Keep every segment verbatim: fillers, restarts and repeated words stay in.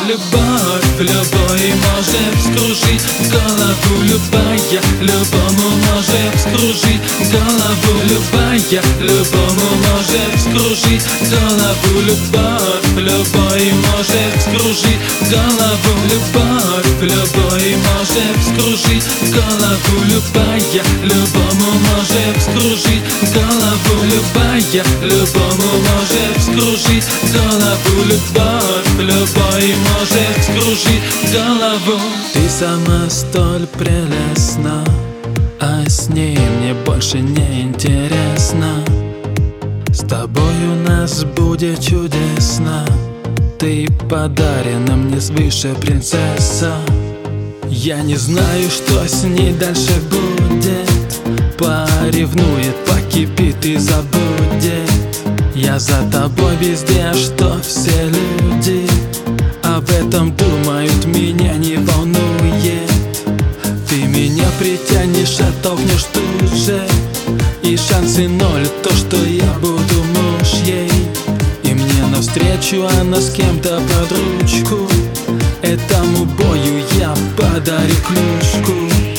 Любовь, любой может вскружить голову. Любая, любому может вскружить голову. Любая, любому может вскружить голову. Любовь, любой может вскружить голову. Любовь, любой может вскружить голову. Любая, любому может вскружить голову. Любая, любому может вскружить голову. Любовь, любой может вскружить голову. Ты сама столь прелестна, а с ней мне больше не интересно. С тобой у нас будет чудесно. Ты подарена мне свыше, принцесса. Я не знаю, что с ней дальше будет. Поревнует, покипит и забудет. Я за тобой везде, что все люди об этом думают, меня не волнует. Ты меня притянешь, оттолкнешь тут же, и шансы ноль, то, что я буду муж ей. И мне навстречу она с кем-то под ручку. Этому бою я подарю клюшку.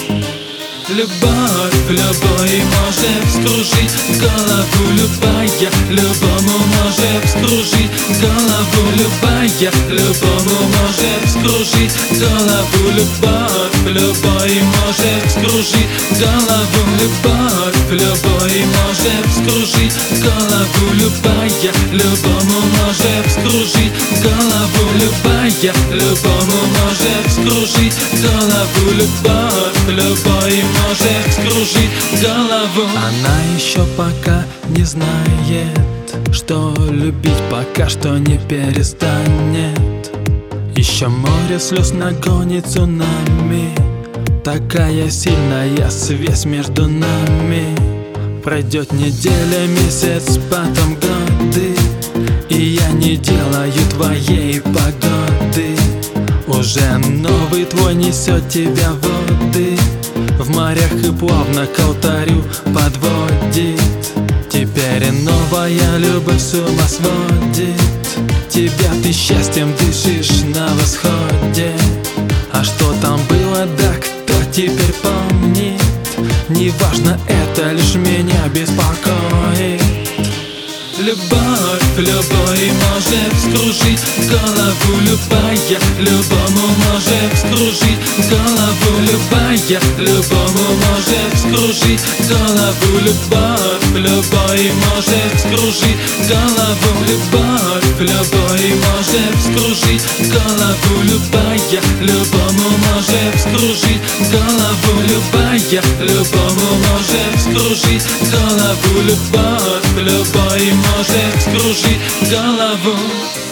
Любовь, любой может вскружить голову. Любая, любому может вскружить голову. Любая, любому может вскружить голову. Любовь, любой может вскружить голову. Любовь, любой может вскружить голову. Любая, любому может вскружить голову. Любая, любому может вскружить голову. Любовь, любой может вскружить голову. Она еще пока не знает, что любить пока что не перестанет. Еще море слез нагонит цунами. Такая сильная связь между нами. Пройдет неделя, месяц, потом годы, и я не делаю твоей погоды. Уже новый твой несет тебя в воды, в морях и плавно к алтарю подводит. Теперь новая любовь с ума сводит. Тебя ты счастьем дышишь на восходе. А что там было, да кто теперь помнит? Неважно, это лишь меня беспокоит. Любовь, любой может вскружить голову. Любая, любому может вскружить голову. Любая, любому может вскружить голову. Любовь, любой может вскружить голову. Любовь, любой может вскружить голову. Любая, любому может вскружить голову. Любая, любому может вскружить голову. Любовь, любой может вскружить голову.